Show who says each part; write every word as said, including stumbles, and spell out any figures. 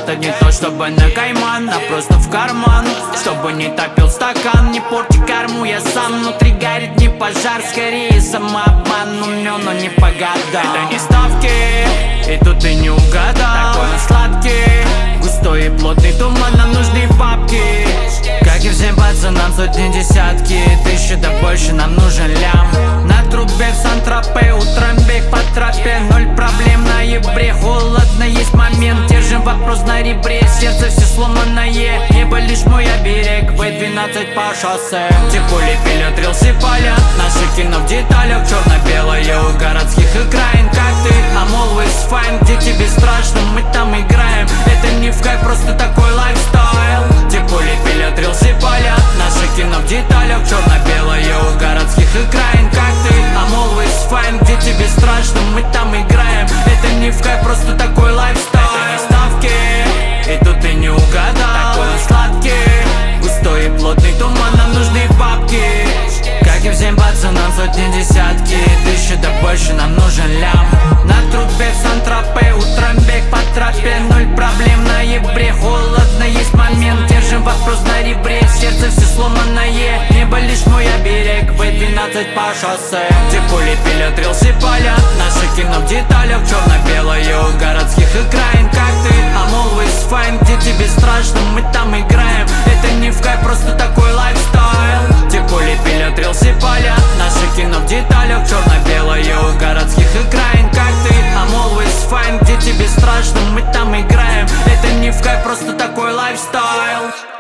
Speaker 1: Это не то чтобы на кайман, а просто в карман. Чтобы не топил стакан, не порти карму. Я сам внутри горит не пожар, скорее самообман. Умен, но не по годам. Это не ставки, и тут ты не угадал. Такой он сладкий, густой и плотный туман. Нам нужны бабки, как и всем пацанам, сотни, десятки, тысячи, да больше нам нужен лям. На трубе в Сан-Тропе, утром бег по тропе. Ноль проблем в ноябре, холодно, есть момент. Держим вопрос на ребре, сердце все сломанное. Небо лишь мой оберег, вэ двенадцать по шоссе. Типули пилят, рилсы палят, наше кино в деталях. Черно-белое у городских окраин, как ты, I'm always fine. Где тебе страшно, мы там играем. Это не в кайф, просто такой лайфстайл. Типули пилят, рилсы палят, наше кино в деталях. Черно-белое у городских окраин, как ты, I'm always fine. Где тебе страшно, мы там играем. Это не в кайф, просто такой лайфстайл. Это не ставки, и тут ты не угадал. Такой он сладкий, густой и плотный туман. Нам нужны бабки, как и всем пацанам, сотни, десятки, тысячи, да больше нам нужен лям. На трубе в Сан-Тропе, утром бег по тропе. Ноль проблем в ноябре, холодно, есть момент. Держим вопрос на ребре, сердце все сломанное. Небо лишь мой оберег, вэ двенадцать по шоссе. Типули пилят, рилсы палят, наше кино в деталях. Черно-белое у городских окраин, как ты, I'm always fine. Где тебе страшно, мы там играем. Это не в кайф, просто такой лайфстайл. Типули пилят, рилсы палят, наше кино в деталях. Черно-белое у городских окраин, как ты, I'm always fine. Где тебе страшно, мы там играем. Это не в кайф, просто такой лайфстайл.